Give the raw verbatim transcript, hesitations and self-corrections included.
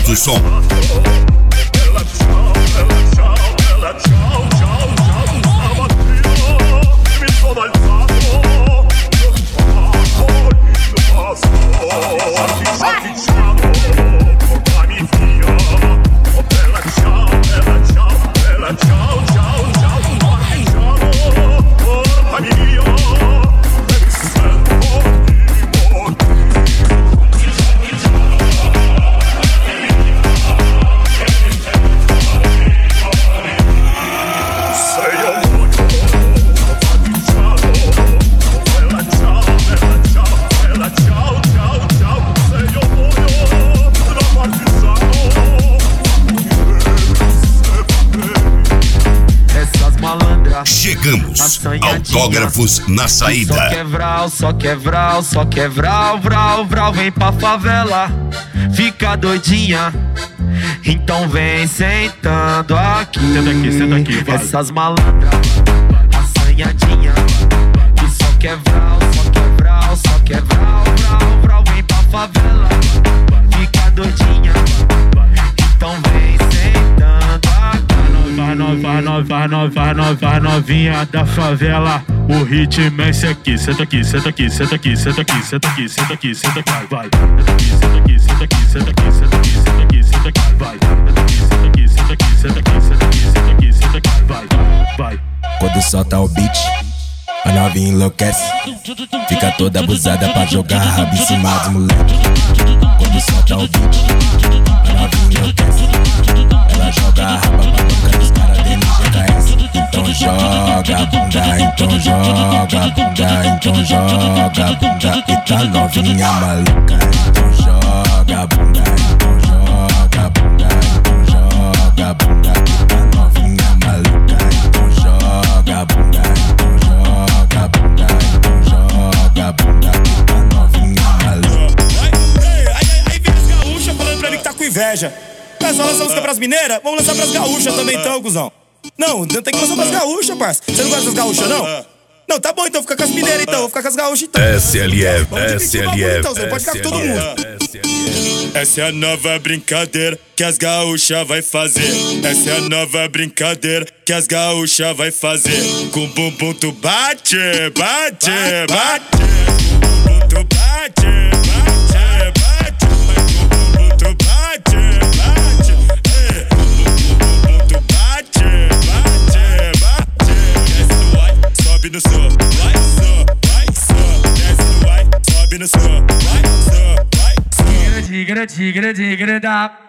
Aumenta o som. Chegamos, autógrafos na saída. Só quer vral, só quer vral, só quer vral, vral, vral. Vem pra favela, fica doidinha. Então vem sentando aqui. Senta aqui, senta aqui, vai. Essas malandras, assanhadinha, que só quer vral, só quer vral, só quer vral, vral, vral. Vem pra favela, fica doidinha. Então vem sentando aqui. Vai nova, nova, nova, nova, novinha da favela. O ritmo é esse aqui. Senta aqui, senta aqui, senta aqui, senta aqui, senta aqui, senta aqui, senta aqui, vai. Senta aqui, senta aqui, senta aqui, senta aqui, senta aqui, senta aqui, vai. Senta aqui, senta aqui, senta aqui, senta aqui, senta aqui, senta aqui, vai, vai. Quando solta o beat, a novinha enlouquece. Fica toda abusada pra jogar rabo em cima dos moleque. Quando solta o beat, a novinha enlouquece. Ela joga a raba pra boca dos caras dentro do G K S. Então joga a bunda, então joga a bunda, então joga a bunda. E tá novinha maluca. Então joga a bunda, então joga a bunda, então joga a bunda. E tá novinha maluca. Então joga a bunda, então joga a bunda, então joga a bunda. E tá novinha maluca. Aí, aí, aí vem as gaúchas falando pra mim que tá com inveja. Mas só lançar música pras mineiras, vamos lançar pras gaúchas também então, cuzão. Não, não tem que lançar pras gaúchas, parça. Você não gosta das gaúchas, não? Não, tá bom então, fica com as mineiras então, vou ficar com as gaúchas então. S L F, Vamos dividir o bagulho, S L F, então, você pode ficar com todo mundo. Essa é a nova brincadeira que as gaúchas vai fazer. Essa é a nova brincadeira que as gaúchas vai fazer. Com bumbum tu bate, bate, bate. Com bumbum tu bate, bate, bate. Com bumbum tu bate, bate. Com bumbum tu bate, bate, bate. Desce no ai, sobe no som, vai, so, vai, so. Desce no ai, sobe no som, vai, so, vai, so. Tigre, tigre, tigre, tigre, da.